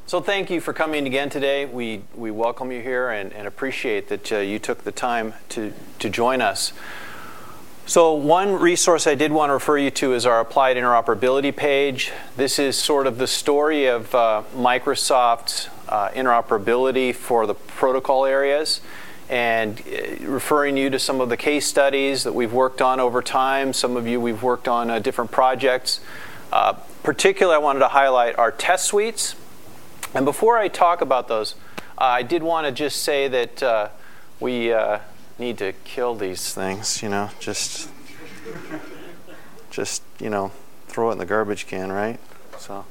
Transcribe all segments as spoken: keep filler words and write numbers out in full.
So thank you for coming again today. We, we welcome you here and, and appreciate that uh, you took the time to, to join us. So one resource I did want to refer you to is our Applied Interoperability page. This is sort of the story of uh, Microsoft's uh, interoperability for the protocol areas, and uh, referring you to some of the case studies that we've worked on over time. Some of you we've worked on uh, different projects. Uh, particularly, I wanted to highlight our test suites. And before I talk about those, uh, I did want to just say that uh, we uh, need to kill these things, you know, just, just, you know, throw it in the garbage can, right? So,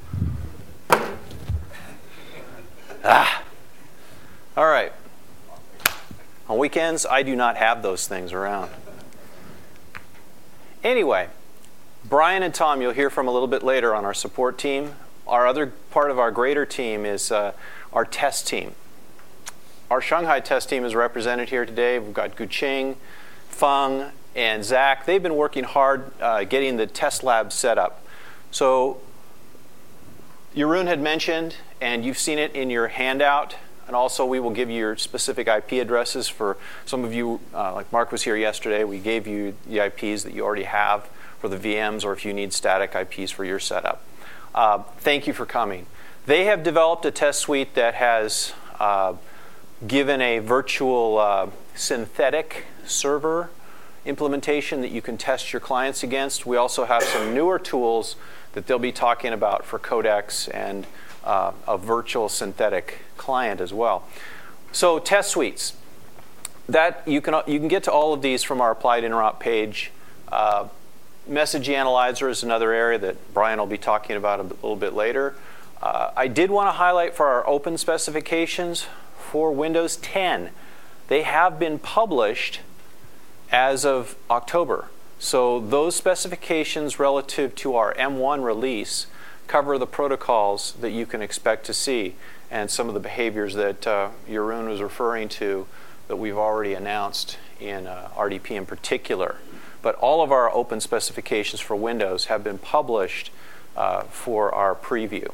ah, all right. On weekends, I do not have those things around. Anyway, Brian and Tom, you'll hear from a little bit later on our support team. Our other part of our greater team is uh, our test team. Our Shanghai test team is represented here today. We've got Guqing, Feng, and Zach. They've been working hard uh, getting the test lab set up. So Jeroen had mentioned, and you've seen it in your handout, and also we will give you your specific I P addresses for some of you, uh, like Mark was here yesterday, we gave you the I Ps that you already have for the V Ms, or if you need static I Ps for your setup. Uh, thank you for coming. They have developed a test suite that has uh, given a virtual uh, synthetic server implementation that you can test your clients against. We also have some newer tools that they'll be talking about for Codex and uh, a virtual synthetic client as well. So test suites. That you can you can get to all of these from our Applied Interop page. Uh, Message Analyzer is another area that Brian will be talking about a little bit later. Uh, I did want to highlight for our open specifications for Windows ten. They have been published as of October. So those specifications relative to our M one release cover the protocols that you can expect to see and some of the behaviors that uh, Jeroen was referring to that we've already announced in uh, R D P in particular. But all of our open specifications for Windows have been published uh, for our preview.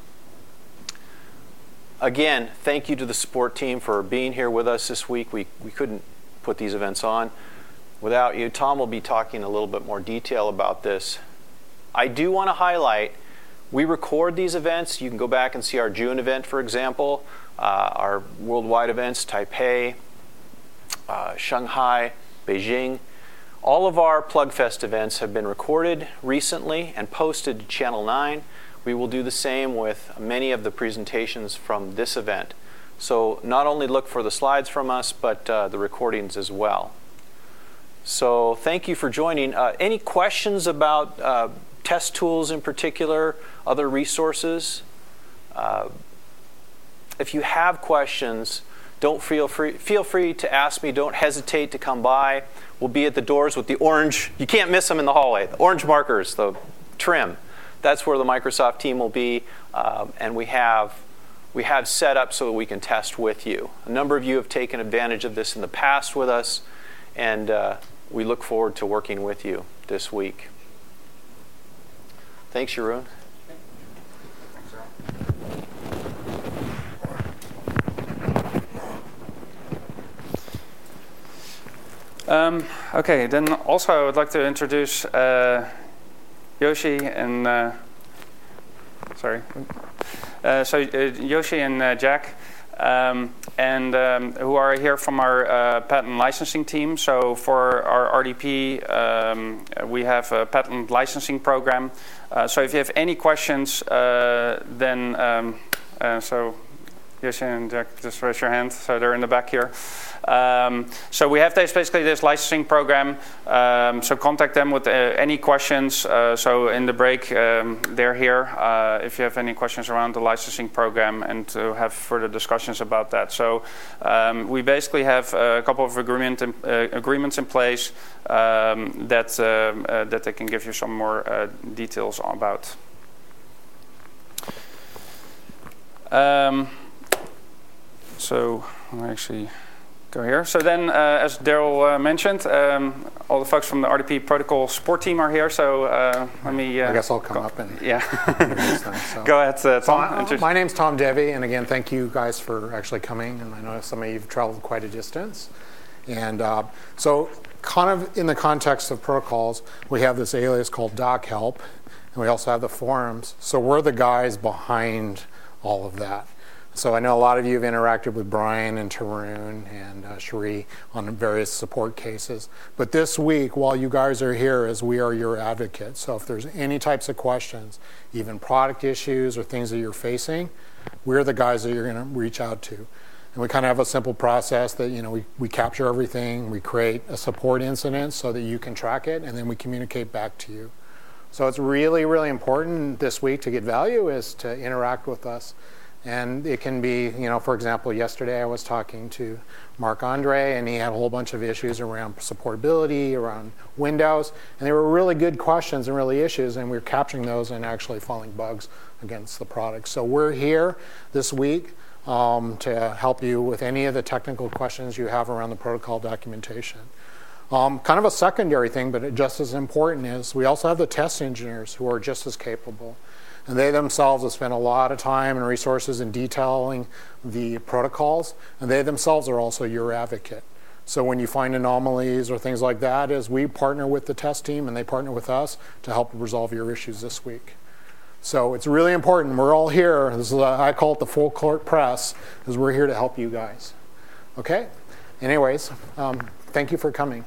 Again, thank you to the support team for being here with us this week. We, we couldn't put these events on without you. Tom will be talking a little bit more detail about this. I do want to highlight, we record these events. You can go back and see our June event, for example, uh, our worldwide events, Taipei, uh, Shanghai, Beijing. All of our PlugFest events have been recorded recently and posted to Channel nine. We will do the same with many of the presentations from this event. So not only look for the slides from us, but uh, the recordings as well. So thank you for joining. Uh, any questions about uh, test tools in particular, other resources? Uh, if you have questions, don't feel free, feel free to ask me. Don't hesitate to come by. We'll be at the doors with the orange, you can't miss them in the hallway, the orange markers, the trim. That's where the Microsoft team will be, um, and we have, we have set up so that we can test with you. A number of you have taken advantage of this in the past with us, and uh, we look forward to working with you this week. Thanks, Jeroen. Um, okay, then also I would like to introduce uh, Yoshi and uh, sorry, uh, so uh, Yoshi and uh, Jack, um, and um, who are here from our uh, patent licensing team. So for our R D P, um, we have a patent licensing program. Uh, so if you have any questions, uh, then um, uh, so Yoshi and Jack, just raise your hand. So they're in the back here. Um, so we have this basically this licensing program. Um, so contact them with uh, any questions. Uh, so in the break, um, they're here uh, if you have any questions around the licensing program and to have further discussions about that. So um, we basically have a couple of agreement in, uh, agreements in place um, that uh, uh, that they can give you some more uh, details about. Um, so I actually. go here. So then, uh, as Daryl uh, mentioned, um, all the folks from the R D P protocol support team are here. So uh, let me. Uh, I guess I'll come go, up and yeah. them, so. Go ahead, uh, Tom. So I, my name's Tom Devi, and again, thank you guys for actually coming. And I know some of you've traveled quite a distance, and uh, so kind of in the context of protocols, we have this alias called DocHelp, and we also have the forums. So we're the guys behind all of that. So I know a lot of you have interacted with Brian and Tarun and uh, Cherie on various support cases. But this week, while you guys are here, is we are your advocates. So if there's any types of questions, even product issues or things that you're facing, we're the guys that you're going to reach out to. And we kind of have a simple process that, you know, we, we capture everything, we create a support incident so that you can track it, and then we communicate back to you. So it's really, really important this week to get value is to interact with us. And it can be, you know, for example, yesterday I was talking to Mark Andre, and he had a whole bunch of issues around supportability, around Windows, and they were really good questions and really issues, and we we're capturing those and actually finding bugs against the product. So we're here this week um, to help you with any of the technical questions you have around the protocol documentation. Um, kind of a secondary thing, but just as important is we also have the test engineers who are just as capable. And they themselves have spent a lot of time and resources in detailing the protocols, and they themselves are also your advocate. So when you find anomalies or things like that, is we partner with the test team and they partner with us to help resolve your issues this week. So it's really important. We're all here. This is a, I call it the full court press, because we're here to help you guys. Okay? Anyways, um, thank you for coming.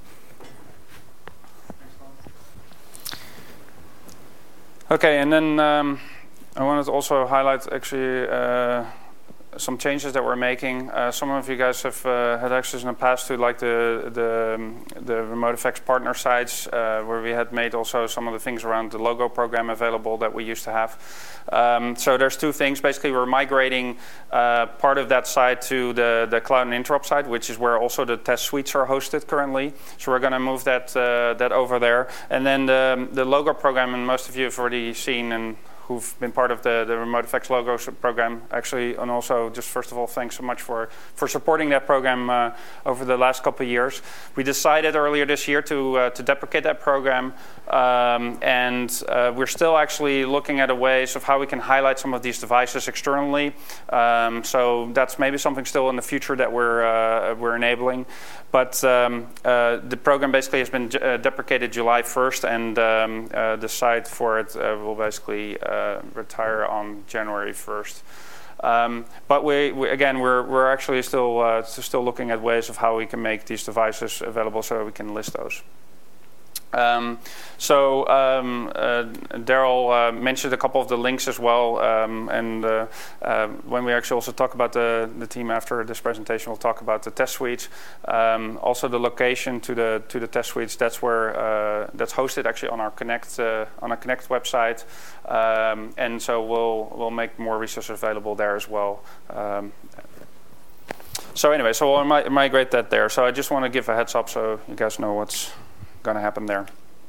Okay, and then um, I wanted to also highlight actually uh, some changes that we're making. Uh, some of you guys have uh, had access in the past to like the the, um, the Remote Effects partner sites, uh, where we had made also some of the things around the logo program available that we used to have. Um, so there's two things. Basically, we're migrating uh, part of that site to the, the Cloud and Interop site, which is where also the test suites are hosted currently. So we're going to move that uh, that over there. And then the, the logo program, and most of you have already seen and who've been part of the, the Remote Effects Logo program, actually, and also just first of all, thanks so much for, for supporting that program uh, over the last couple of years. We decided earlier this year to uh, to deprecate that program, um, and uh, we're still actually looking at a ways of how we can highlight some of these devices externally. Um, so that's maybe something still in the future that we're uh, we're enabling. But um, uh, the program basically has been uh, deprecated July first, and um, uh, the site for it uh, will basically uh, retire on January first. Um, but we, we again, we're we're actually still uh, still looking at ways of how we can make these devices available so we can list those. Um, so um, uh, Daryl uh, mentioned a couple of the links as well, um, and uh, uh, when we actually also talk about the, the team after this presentation, we'll talk about the test suites. Um, also, the location to the to the test suites. That's where uh, that's hosted actually on our Connect uh, on our Connect website, um, and so we'll we'll make more resources available there as well. Um, so anyway, so we'll mi- migrate that there. So I just want to give a heads up so you guys know what's going to happen there.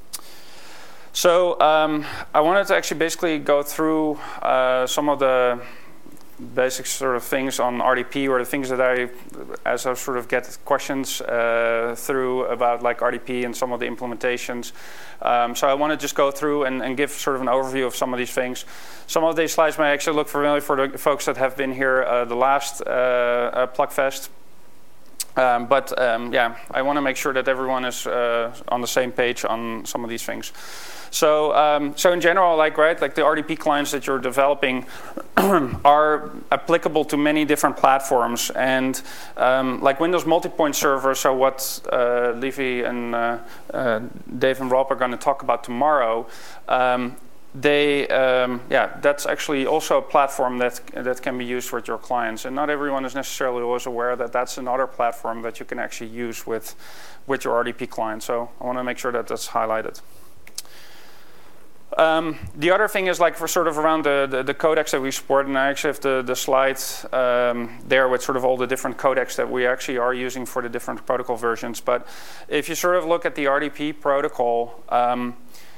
So um, I wanted to actually basically go through uh, some of the basic sort of things on R D P, or the things that I, as I sort of get questions uh, through about like R D P and some of the implementations. Um, so I want to just go through and, and give sort of an overview of some of these things. Some of these slides may actually look familiar for the folks that have been here uh, the last uh, uh, PlugFest. Um, but um, yeah, I want to make sure that everyone is uh, on the same page on some of these things. So, um, so in general, like right, like the R D P clients that you're developing are applicable to many different platforms, and um, like Windows multi-point server. So what uh, Levi and uh, uh, Dave and Rob are going to talk about tomorrow. Um, They, um, yeah, that's actually also a platform that that can be used with your clients, and not everyone is necessarily always aware that that's another platform that you can actually use with with your R D P client. So I want to make sure that that's highlighted. Um, the other thing is like for sort of around the, the, the codecs that we support, and I actually have the, the slide um, there with sort of all the different codecs that we actually are using for the different protocol versions. But if you sort of look at the R D P protocol, um,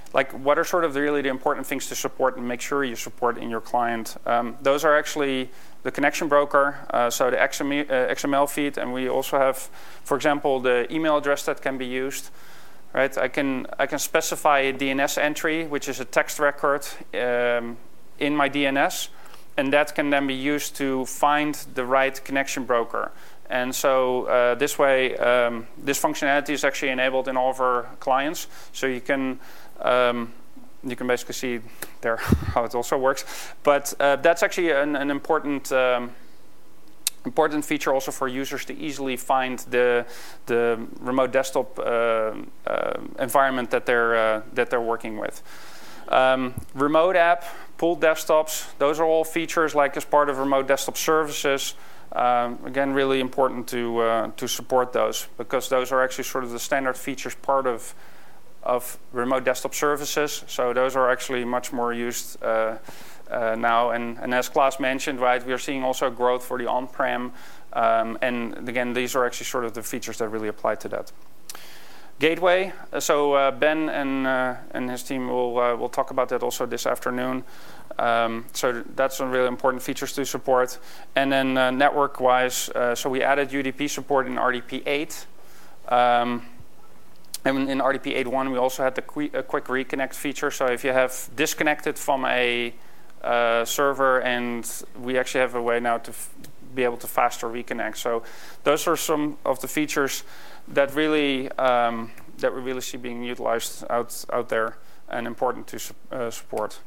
like what are sort of the really the important things to support and make sure you support in your client. Um, those are actually the connection broker, uh, so the X M L feed, and we also have, for example, the email address that can be used. Right? I can I can specify a D N S entry, which is a text record um, in my D N S, and that can then be used to find the right connection broker. And so uh, this way, um, this functionality is actually enabled in all of our clients. So you can um, you can basically see there how it also works. But uh, that's actually an, an important. Um, Important feature also for users to easily find the the remote desktop uh, uh, environment that they're uh, that they're working with. Um, remote app, pooled desktops, those are all features like as part of remote desktop services. Um, again, really important to uh, to support those because those are actually sort of the standard features part of of remote desktop services. So those are actually much more used. Uh, Uh, now, and, and as Klaas mentioned, right, we are seeing also growth for the on-prem, um, and again, these are actually sort of the features that really apply to that. Gateway. Uh, so uh, Ben and uh, and his team will uh, will talk about that also this afternoon. Um, so that's some really important features to support. And then uh, network-wise, uh, so we added U D P support in R D P eight. Um, and in R D P eight point one, we also had the qu a quick reconnect feature. So if you have disconnected from a Uh, server, and we actually have a way now to f be able to faster reconnect. So those are some of the features that really um, that we really see being utilized out out there and important to su uh, support.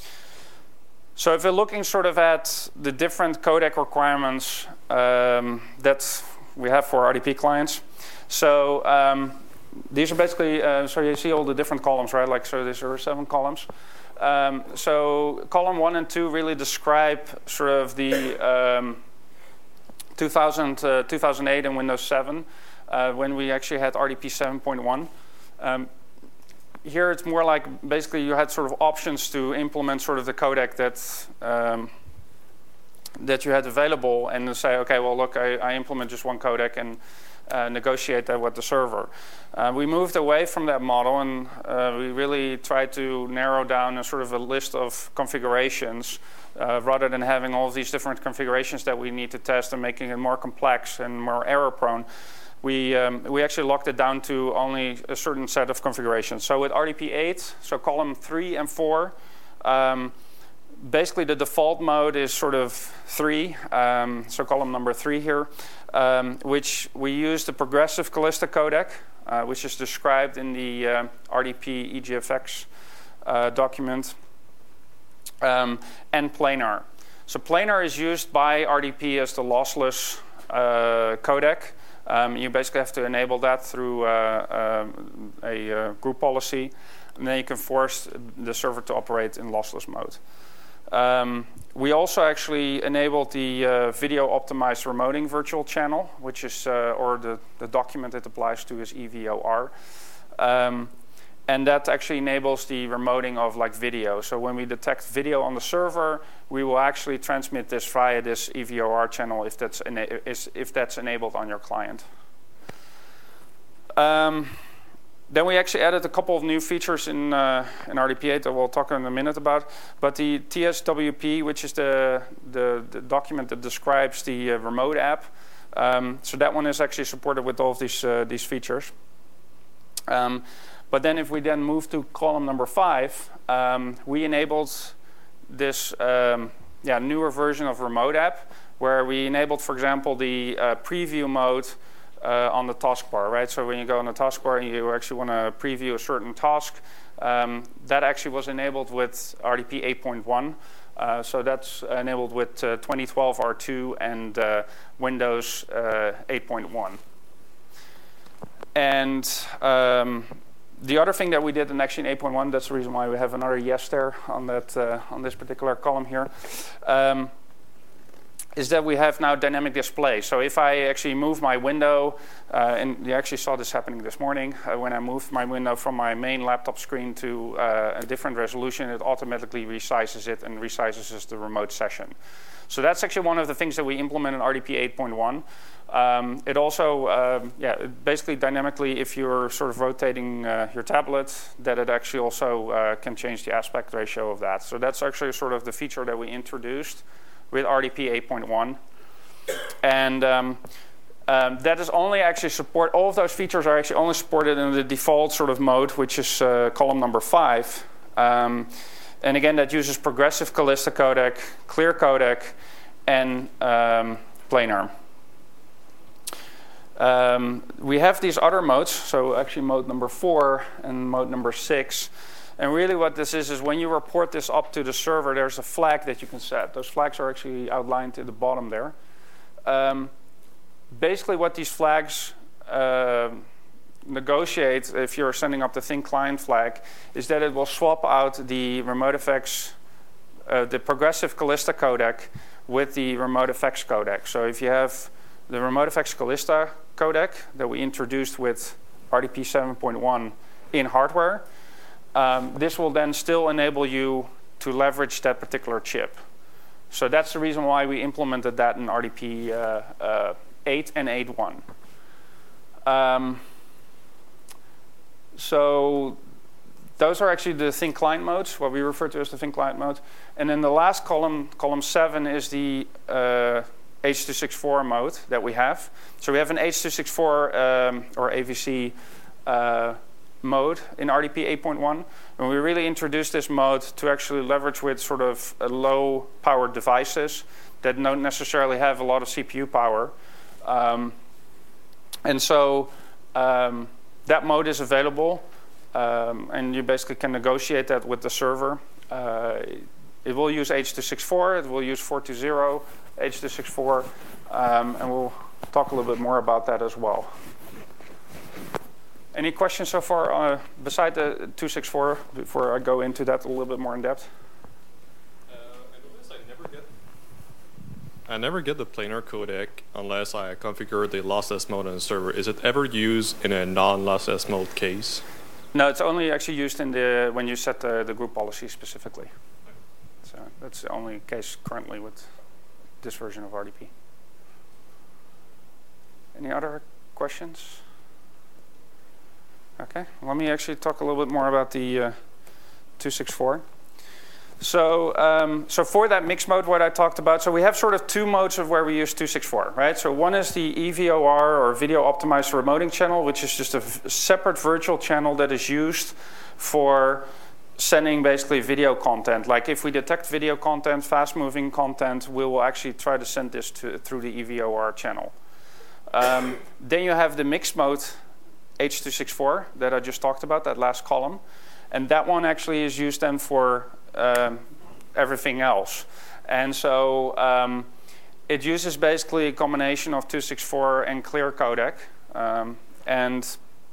So if we're looking sort of at the different codec requirements um, that we have for R D P clients, so um, these are basically uh, so you see all the different columns, right? Like so, these are seven columns. Um, so column one and two really describe sort of the um, two thousand, uh, two thousand eight and Windows seven uh, when we actually had R D P seven point one. Um, here it's more like basically you had sort of options to implement sort of the codec that um, that you had available and to say, okay, well look, I, I implement just one codec and uh, negotiate that with the server. Uh, we moved away from that model, and uh, we really tried to narrow down a sort of a list of configurations uh, rather than having all of these different configurations that we need to test and making it more complex and more error prone. We, um, we actually locked it down to only a certain set of configurations. So with R D P eight, so column three and four, um, basically the default mode is sort of three, um, so column number three here, um, which we use the progressive Callista codec, uh, which is described in the uh, R D P E G F X uh, document, um, and planar. So planar is used by R D P as the lossless uh, codec. Um, you basically have to enable that through uh, um, a uh, group policy, and then you can force the server to operate in lossless mode. Um, we also actually enabled the uh, video optimized remoting virtual channel, which is, uh, or the, the document it applies to is E V O R. Um, and that actually enables the remoting of like video. So when we detect video on the server, we will actually transmit this via this E V O R channel if that's, is, if that's enabled on your client. Um, Then we actually added a couple of new features in, uh, in R D P eight that we'll talk in a minute about. But the T S W P, which is the, the, the document that describes the uh, remote app, um, so that one is actually supported with all of these, uh, these features. Um, but then if we then move to column number five, um, we enabled this um, yeah, newer version of remote app, where we enabled, for example, the uh, preview mode Uh, on the taskbar, right? So when you go on the taskbar and you actually want to preview a certain task, um, that actually was enabled with R D P eight point one. Uh, so that's enabled with uh, twenty twelve R two and uh, Windows uh, eight point one. And um, the other thing that we did in actually in eight point one, that's the reason why we have another yes there on that uh, on this particular column here. Um, is that we have now dynamic display. So if I actually move my window, uh, and you actually saw this happening this morning, uh, when I moved my window from my main laptop screen to uh, a different resolution, it automatically resizes it and resizes the remote session. So that's actually one of the things that we implement in R D P eight point one. Um, it also, um, yeah, it basically dynamically, if you're sort of rotating uh, your tablet, that it actually also uh, can change the aspect ratio of that. So that's actually sort of the feature that we introduced with R D P eight point one. And um, um, that is only actually support, all of those features are actually only supported in the default sort of mode, which is uh, column number five. Um, and again, that uses progressive Callista codec, clear codec, and um, planar. Um, we have these other modes, so actually mode number four and mode number six. And really what this is, is when you report this up to the server, there's a flag that you can set. Those flags are actually outlined at the bottom there. Um, basically what these flags uh, negotiate, if you're sending up the thin client flag, is that it will swap out the RemoteFX, uh, the progressive Callista codec with the RemoteFX codec. So if you have the RemoteFX Callista codec that we introduced with R D P seven point one in hardware, um, this will then still enable you to leverage that particular chip. So that's the reason why we implemented that in R D P uh, uh, eight and eight point one. Um, so those are actually the thin client modes, what we refer to as the thin client mode. And then the last column, column seven, is the uh, H two sixty-four mode that we have. So we have an H two sixty-four um, or A V C uh, mode in R D P eight point one. And we really introduced this mode to actually leverage with sort of uh, low powered devices that don't necessarily have a lot of C P U power. Um, and so um, that mode is available, um, and you basically can negotiate that with the server. Uh, it will use H two sixty-four, it will use four two zero. H two sixty-four, um, and we'll talk a little bit more about that as well. Any questions so far uh, beside the two sixty-four before I go into that a little bit more in depth? Uh, I noticed I never get I never get the planar codec unless I configure the lossless mode on the server. Is it ever used in a non-lossless mode case? No, it's only actually used in the when you set the, the group policy specifically. So that's the only case currently with this version of R D P. Any other questions? Okay, let me actually talk a little bit more about the uh, two sixty-four. So, um, so for that mixed mode, what I talked about, so we have sort of two modes of where we use two sixty-four, right? So one is the E V O R, or Video Optimized Remoting channel, which is just a separate virtual channel that is used for sending basically video content. Like if we detect video content, fast-moving content, we will actually try to send this to, through the E V O R channel. Um, then you have the mixed mode H two sixty-four that I just talked about, that last column. And that one actually is used then for um, everything else. And so um, it uses basically a combination of two sixty-four and clear codec. Um, and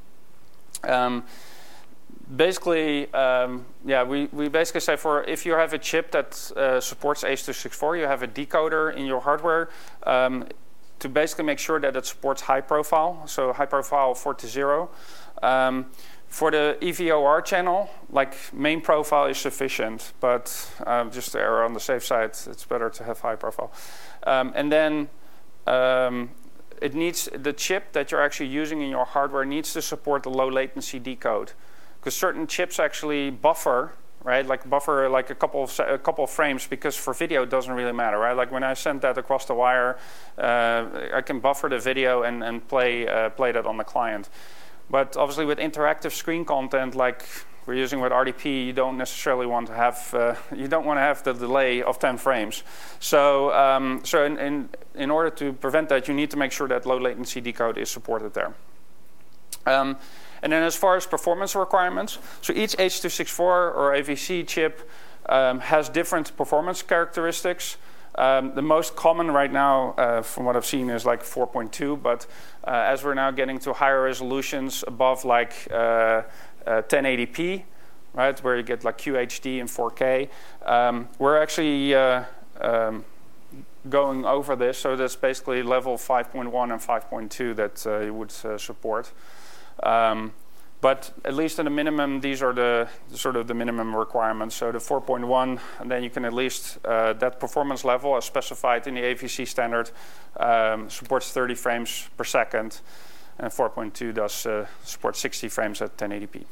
um, basically, um, yeah, we, we basically say for if you have a chip that uh, supports H two sixty-four, you have a decoder in your hardware um, to basically make sure that it supports high profile, so high profile four two zero. Um, for the E V O R channel, like main profile is sufficient, but um, just to err on the safe side, it's better to have high profile. Um, and then um, it needs the chip that you're actually using in your hardware needs to support the low latency decode, because certain chips actually buffer, right? Like buffer like a couple of a couple of frames, because for video it doesn't really matter, right? Like when I send that across the wire, uh, I can buffer the video and and play uh, play that on the client. But obviously with interactive screen content like we're using with R D P, you don't necessarily want to have uh, you don't want to have the delay of ten frames. So um, so in, in in order to prevent that, you need to make sure that low latency decode is supported there. Um, and then as far as performance requirements, so each H two sixty-four or A V C chip um, has different performance characteristics. Um, the most common right now, uh, from what I've seen, is like four point two, but uh, as we're now getting to higher resolutions above like uh, uh, ten eighty p, right, where you get like Q H D and four K, um, we're actually uh, um, going over this, so that's basically level five point one and five point two that uh, you would uh, support. Um, But at least at a minimum, these are the sort of the minimum requirements. So the four point one, and then you can at least, uh, that performance level as specified in the A V C standard um, supports thirty frames per second, and four point two does uh, support sixty frames at ten eighty p.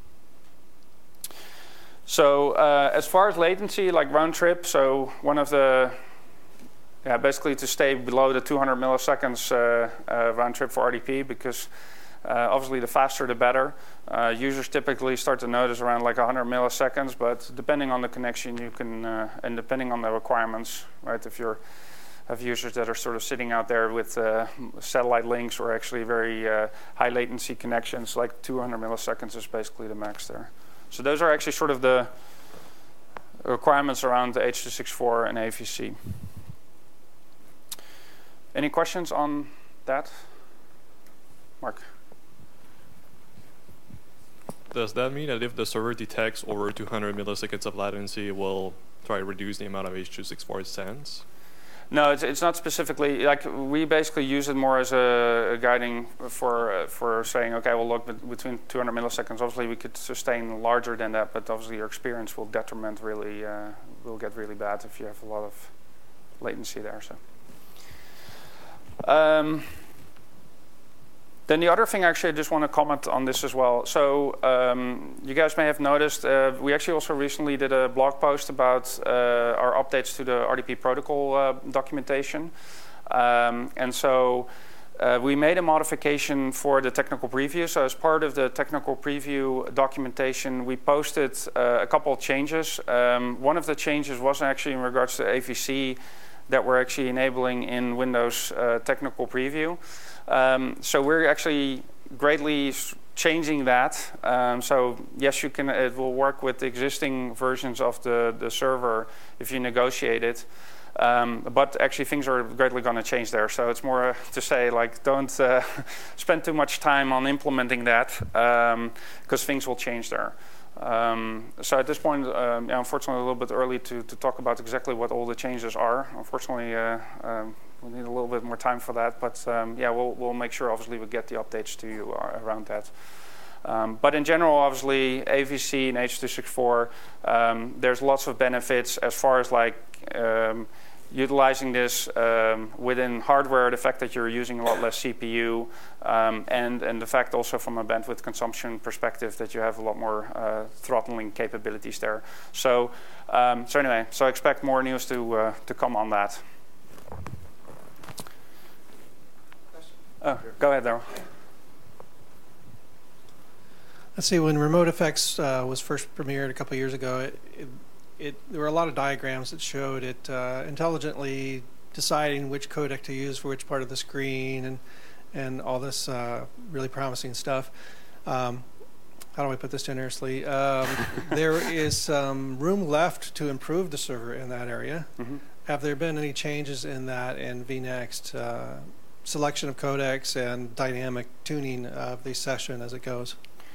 So uh, as far as latency, like round trip, so one of the, yeah, basically to stay below the two hundred milliseconds uh, uh, round trip for R D P, because Uh, obviously, the faster the better. Uh, users typically start to notice around like one hundred milliseconds, but depending on the connection, you can, uh, and depending on the requirements, right? If you have users that are sort of sitting out there with uh, satellite links or actually very uh, high latency connections, like two hundred milliseconds is basically the max there. So those are actually sort of the requirements around the H two sixty-four and A V C. Any questions on that? Mark? Does that mean that if the server detects over two hundred milliseconds of latency, it will try to reduce the amount of H two sixty-four it sends? No, it's, it's not specifically. Like, we basically use it more as a, a guiding for uh, for saying, okay, well, look, between two hundred milliseconds, obviously we could sustain larger than that, but obviously your experience will detriment really, uh, will get really bad if you have a lot of latency there. So. Um, Then the other thing, actually, I just want to comment on this as well. So um, you guys may have noticed, uh, we actually also recently did a blog post about uh, our updates to the R D P protocol uh, documentation. Um, and so uh, we made a modification for the technical preview. So as part of the technical preview documentation, we posted uh, a couple of changes. Um, one of the changes was actually in regards to A V C that we're actually enabling in Windows uh, technical preview. Um, so we're actually greatly changing that. Um, so yes, you can. It will work with the existing versions of the, the server if you negotiate it. Um, but actually, things are greatly going to change there. So it's more to say, like, don't uh, spend too much time on implementing that, because um, things will change there. Um, so at this point, um, yeah, unfortunately, a little bit early to, to talk about exactly what all the changes are. Unfortunately, uh, um, we need a little bit more time for that. But um, yeah, we'll, we'll make sure, obviously, we get the updates to you uh, around that. Um, but in general, obviously, A V C and H two sixty-four, um, there's lots of benefits as far as like um, utilizing this um, within hardware, the fact that you're using a lot less C P U, um, and, and the fact also from a bandwidth consumption perspective that you have a lot more uh, throttling capabilities there. So, um, so anyway, so I expect more news to, uh, to come on that. Oh, go ahead, Daryl. Let's see, when Remote Effects uh, was first premiered a couple years ago, it, it, it, there were a lot of diagrams that showed it uh, intelligently deciding which codec to use for which part of the screen and, and all this uh, really promising stuff. Um, how do I put this generously? Um, there is some room left to improve the server in that area. Mm-hmm. Have there been any changes in that in vNext? Uh, selection of codecs and dynamic tuning of the session as it goes?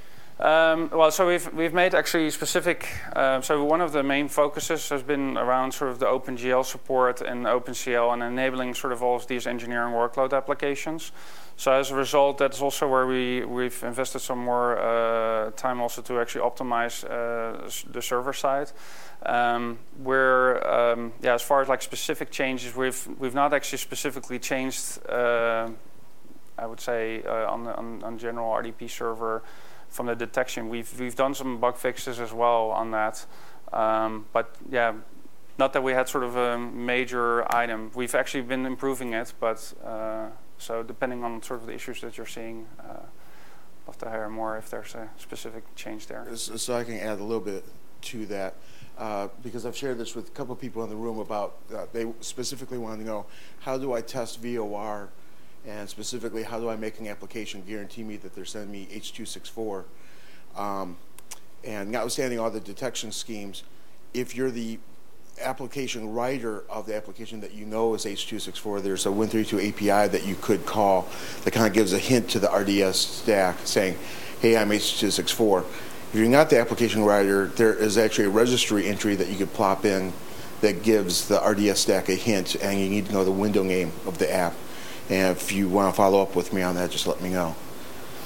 Um, well, so we've we've made actually specific. Uh, so one of the main focuses has been around sort of the OpenGL support and OpenCL and enabling sort of all of these engineering workload applications. So as a result, that's also where we we've invested some more uh, time also to actually optimize uh, the server side. Um, where um, yeah, as far as like specific changes, we've we've not actually specifically changed. Uh, I would say uh, on the on, on general R D P server. From the detection, we've we've done some bug fixes as well on that, um, but yeah, not that we had sort of a major item. We've actually been improving it, but uh, so depending on sort of the issues that you're seeing, uh, I'll have to hear more if there's a specific change there. So I can add a little bit to that, uh, because I've shared this with a couple of people in the room about uh, they specifically wanted to know, how do I test V O R? And specifically, how do I make an application guarantee me that they're sending me H two sixty-four? Um, and notwithstanding all the detection schemes, if you're the application writer of the application that you know is H two sixty-four, there's a Win thirty-two A P I that you could call that kind of gives a hint to the R D S stack saying, hey, I'm H two sixty-four. If you're not the application writer, there is actually a registry entry that you could plop in that gives the R D S stack a hint, and you need to know the window name of the app. And if you want to follow up with me on that, just let me know.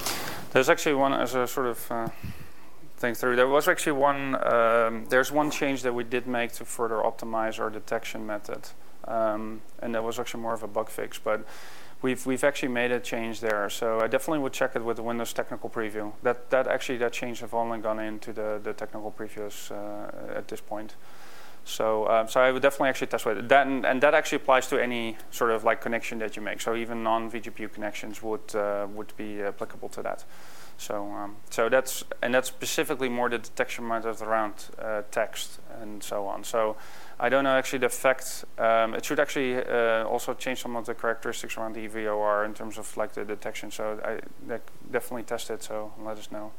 There's actually one as a sort of uh, thing through. There was actually one. Um, there's one change that we did make to further optimize our detection method, um, and that was actually more of a bug fix. But we've we've actually made a change there. So I definitely would check it with the Windows Technical Preview. That that actually that change have only gone into the the technical previews uh, at this point. So, um, so I would definitely actually test with it. That, and, and that actually applies to any sort of like connection that you make. So even non-vGPU connections would uh, would be applicable to that. So, um, so that's and that's specifically more the detection method around uh, text and so on. So, I don't know actually the effect. Um, it should actually uh, also change some of the characteristics around the E V O R in terms of like the detection. So, I definitely test it. So, let us know.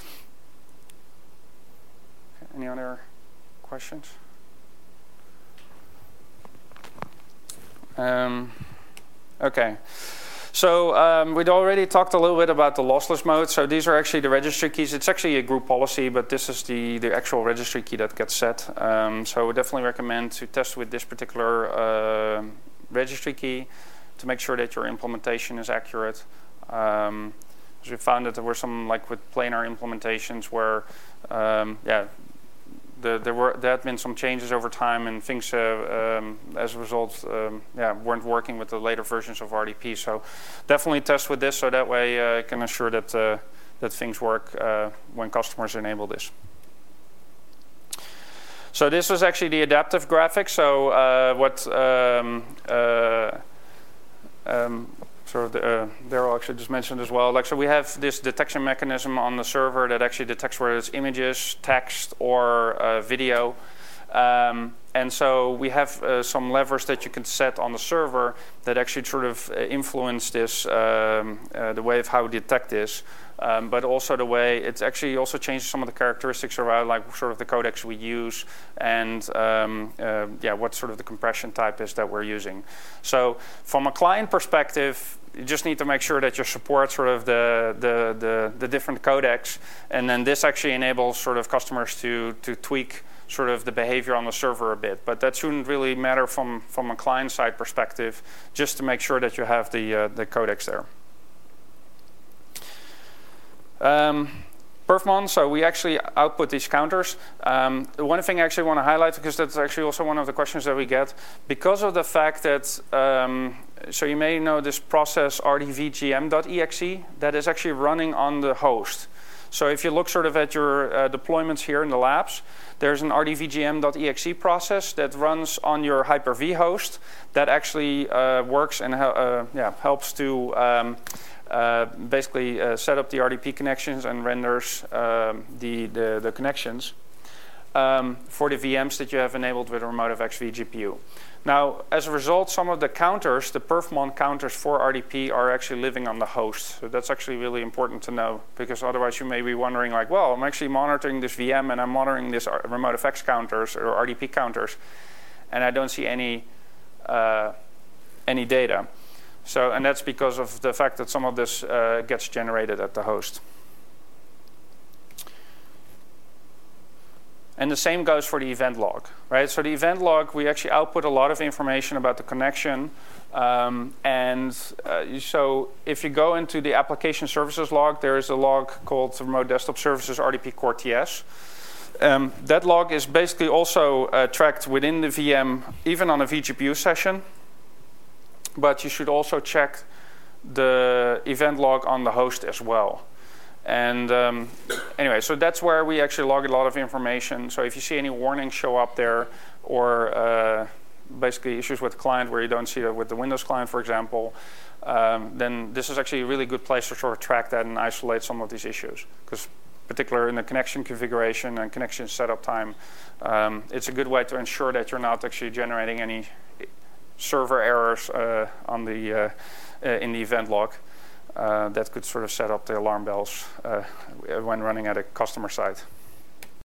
Any other questions? Um, okay, so um, we'd already talked a little bit about the lossless mode. So these are actually the registry keys. It's actually a group policy, but this is the, the actual registry key that gets set. Um, so we definitely recommend to test with this particular uh, registry key to make sure that your implementation is accurate. Um, so we found that there were some, like with planar implementations where, um, yeah, The, there were there had been some changes over time, and things uh, um, as a result, um, yeah, weren't working with the later versions of R D P. So definitely test with this, so that way uh, I can assure that uh, that things work uh, when customers enable this. So this was actually the adaptive graphics. So uh, what um, uh, um, sort of the, uh, Daryl actually just mentioned as well. Like, so we have this detection mechanism on the server that actually detects whether it's images, text, or uh, video. Um, and so we have uh, some levers that you can set on the server that actually sort of influence this, um, uh, the way of how we detect this. Um, but also the way it actually also changes some of the characteristics around, like sort of the codecs we use, and um, uh, yeah, what sort of the compression type is that we're using. So from a client perspective, you just need to make sure that you support sort of the the the, the different codecs, and then this actually enables sort of customers to to tweak sort of the behavior on the server a bit. But that shouldn't really matter from from a client side perspective, just to make sure that you have the uh, the codecs there. Um, Perfmon, so we actually output these counters. Um, the one thing I actually want to highlight, because that's actually also one of the questions that we get, because of the fact that, um, so you may know this process R D V G M dot E X E, that is actually running on the host. So if you look sort of at your uh, deployments here in the labs, there's an R D V G M dot E X E process that runs on your Hyper-V host that actually uh, works and uh, yeah, helps to um, Uh, basically uh, set up the R D P connections and renders um, the, the, the connections um, for the V Ms that you have enabled with RemoteFX vGPU. Now, as a result, some of the counters, the Perfmon counters for R D P, are actually living on the host. So that's actually really important to know, because otherwise you may be wondering, like, well, I'm actually monitoring this V M and I'm monitoring this RemoteFX counters or R D P counters, and I don't see any uh, any data. So, and that's because of the fact that some of this uh, gets generated at the host. And the same goes for the event log, right? So the event log, we actually output a lot of information about the connection. Um, and uh, so if you go into the application services log, there is a log called Remote Desktop Services R D P Core T S. Um, that log is basically also uh, tracked within the V M, even on a vGPU session. But you should also check the event log on the host as well. And um, anyway, so that's where we actually log a lot of information. So if you see any warnings show up there, or uh, basically issues with the client where you don't see it with the Windows client, for example, um, then this is actually a really good place to sort of track that and isolate some of these issues. Because particularly in the connection configuration and connection setup time, um, it's a good way to ensure that you're not actually generating any server errors uh, on the uh, uh, in the event log uh, that could sort of set up the alarm bells uh, when running at a customer site.